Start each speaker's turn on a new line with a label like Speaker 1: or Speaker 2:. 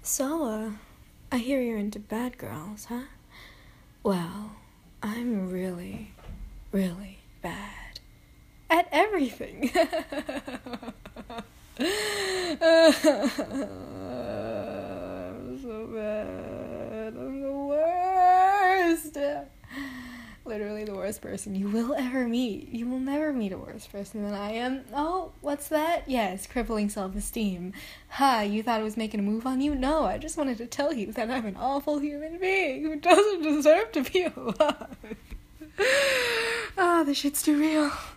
Speaker 1: So, I hear you're into bad girls, huh? Well, I'm really, really bad at everything. I'm so bad. I'm the worst. Literally the worst person you will ever meet. You will never meet a worse person than I am. Oh, what's that? Yes, crippling self-esteem. Ha, you thought I was making a move on you? No, I just wanted to tell you that I'm an awful human being who doesn't deserve to be alive. Ah, this shit's too real.